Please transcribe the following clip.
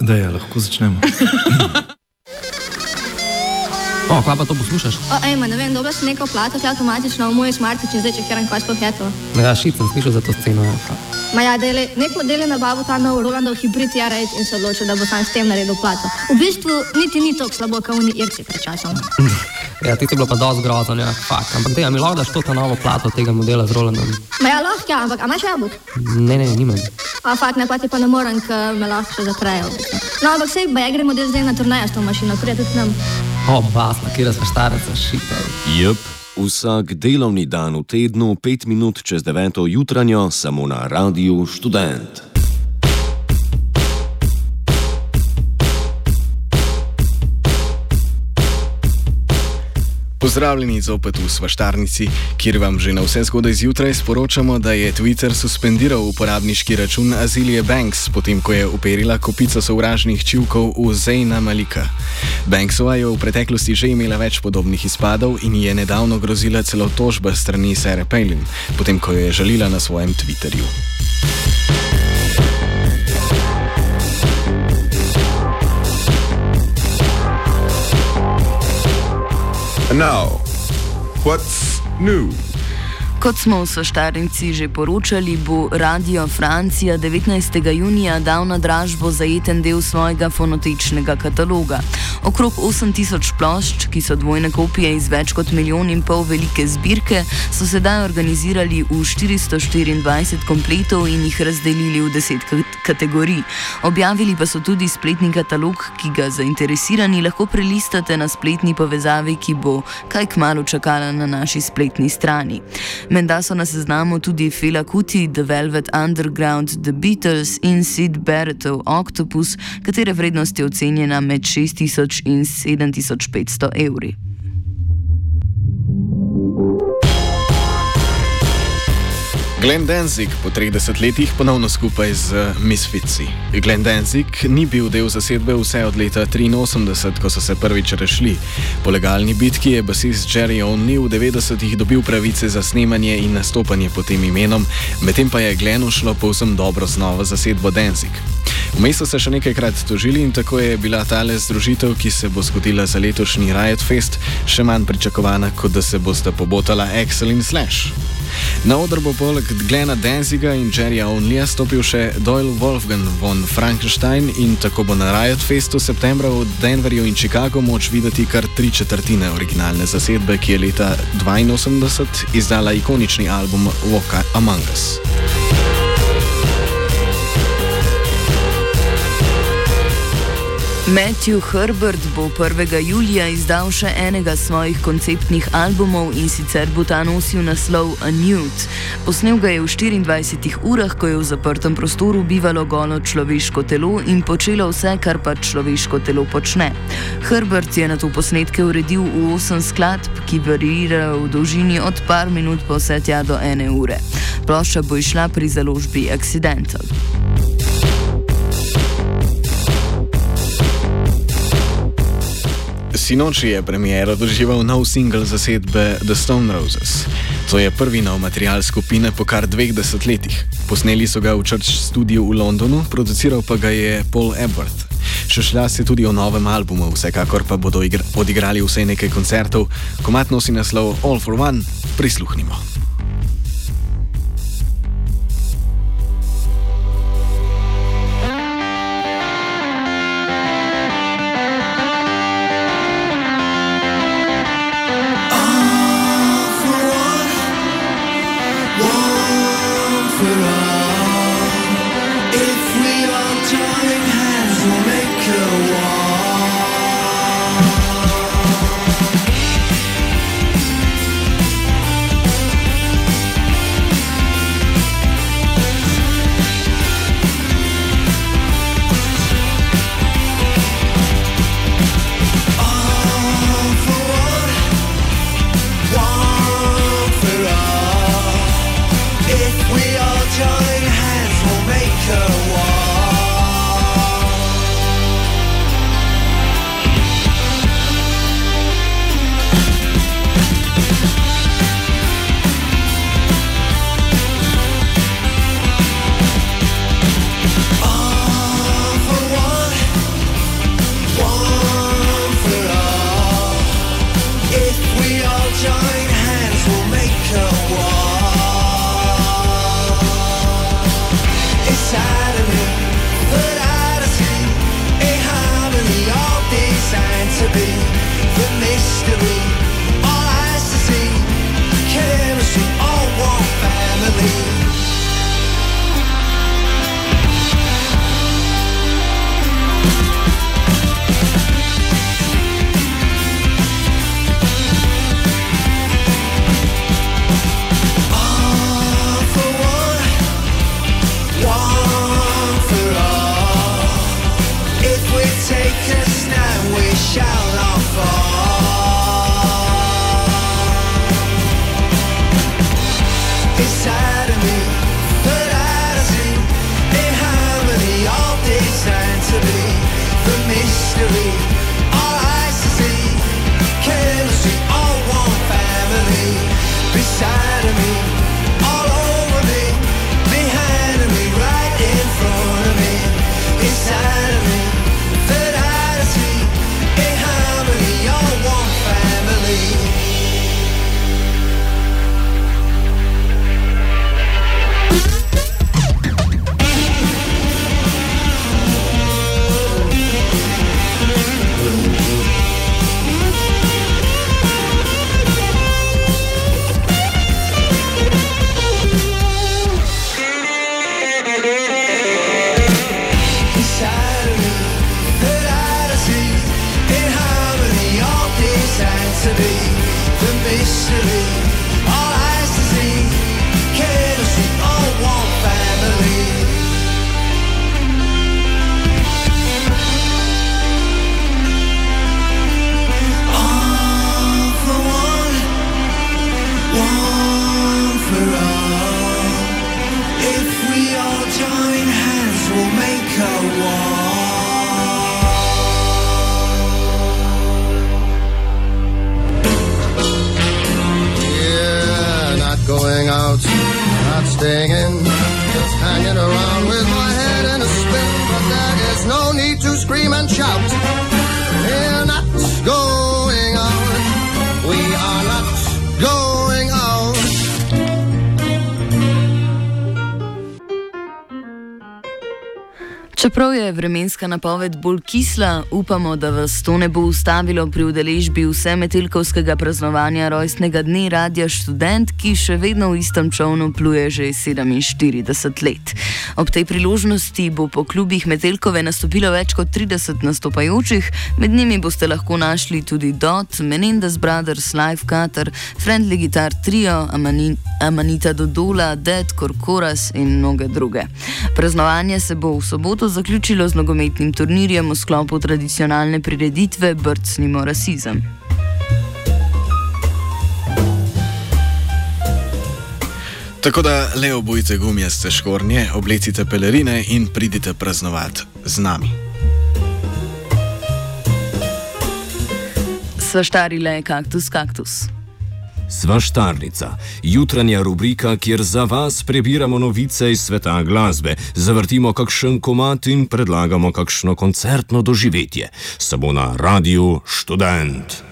Da je, lahko začnemo. Kaj pa to poslušaš? Ne vem, dobro si neko plato, ki je avtomatično v moj smartič in zdaj čekiram, kaj sploh je to. Ja, šit sem slišal za to sceno. Nek model je nabavil ta nov Rolandov hibrid R8 in se odločil, da bo sam s tem naredil plato. V bistvu niti ni tako slabo, kot oni Irci pred časom. Ja, ti je bilo pa dosti grozno, ja, fakt. Ampak mi lahko daš to ta novo plato tega modela z Rolandom? Lahko, ja, ampak imaš jabolk? Ne, nimam. Fakt, ne, pa ti pa ne morem, ker me lahko še zatrejo. No, ampak sej, gremo model zdaj na turnejo s to mašino, prije tudi nam. Basna, kjera sva štareca, šita. Jep, vsak delovni dan v tednu, 5 minut čez 9. jutranjo, samo na Radiu Študent. Pozdravljeni zopet v Svaštarnici, kjer vam že na vse zgodaj zjutraj sporočamo, da je Twitter suspendiral uporabniški račun Azealia Banks, potem ko je uperila kopico sovražnih čivkov v Zayna Malika. Banksova je v preteklosti že imela več podobnih izpadov in je nedavno grozila celo tožba strani Sarah Palin, potem ko jo je žalila na svojem Twitterju. Now, what's new? Kot smo v Svaštarnici že poročali, bo Radio Francija 19. junija dal na dražbo zajeten del svojega fonotečnega kataloga. Okrog 8000 plošč, ki so dvojne kopije iz več kot 1,5 milijona velike zbirke, so sedaj organizirali v 424 kompletov in jih razdelili v 10 kategorij. Objavili pa so tudi spletni katalog, ki ga zainteresirani lahko prelistate na spletni povezavi, ki bo kaj kmalu čakala na naši spletni strani. Menda so na seznamu tudi Fela Kuti, The Velvet Underground, The Beatles in Syd Barrettov Octopus, katere vrednost je ocenjena med 6000 in 7500 evri. Glenn Danzig po 30 letih ponovno skupaj z Misfitsi. Glenn Danzig ni bil del zasedbe vse od leta 1983, ko so se prvič razšli. Po legalni bitki je basist Jerry Only v 90-ih dobil pravice za snemanje in nastopanje pod tem imenom, medtem pa je Glennu šlo povsem dobro z novo zasedbo Danzig. Vmes so se še nekajkrat tožili in tako je bila tale združitev, ki se bo zgodila za letošnji Riot Fest, še manj pričakovana, kot da se bosta pobotala Axl in Slash. Na oder bo poleg Glenna Danziga in Jerryja Onlyja stopil še Doyle Wolfgang von Frankenstein in tako bo na Riot Festu septembra v Denverju in Chicagu moč videti kar 3/4 originalne zasedbe, ki je leta 1982 izdala ikonični album Walk Among Us. Matthew Herbert bo 1. julija izdal še enega svojih konceptnih albumov in sicer bo ta nosil naslov A Nude. Posnel ga je v 24 urah, ko je v zaprtem prostoru bivalo golo človeško telo in počelo vse, kar pa človeško telo počne. Herbert je na to posnetke uredil v 8 skladb, ki variirajo v dolžini od par minut pa vse tja do 1 ure. Plošča bo išla pri založbi Accidental. Sinoči je premiero doživel nov singel zasedbe The Stone Roses. To je prvi nov material skupine po kar 2 desetletjih. Posneli so ga v Church Studiu v Londonu, produciral pa ga je Paul Epworth. Šešlja se tudi o novem albumu, vsekakor pa bodo odigrali vsaj nekaj koncertov. Komad nosi naslov All for One, prisluhnimo. and shout. We're not going out. We are not going out. Čeprav je vremenska napoved bolj kisla, upamo, da vas to ne bo ustavilo pri udeležbi vsemetelkovskega praznovanja rojstnega dne Radia Študent, ki še vedno v istem čovnu pluje že 47 let. Ob tej priložnosti bo po klubih Metelkove nastopilo več kot 30 nastopajočih, med njimi boste lahko našli tudi Dot, Menendez Brothers, Live Cutter, Friendly Guitar Trio, Amanita Dodola, Dead, Korkoras in mnoge druge. Praznovanje se bo v soboto zaključilo z nogometnim turnirjem v sklopu tradicionalne prireditve Brcnimo rasizem. Tako da le obujte gumijaste škornje, oblecite pelerine in pridite praznovati z nami. Svaštarile kaktus kaktus. Svaštarnica, jutranja rubrika, kjer za vas prebiramo novice iz sveta glasbe, zavrtimo kakšen komad in predlagamo kakšno koncertno doživetje. Samo na Radiu Študent.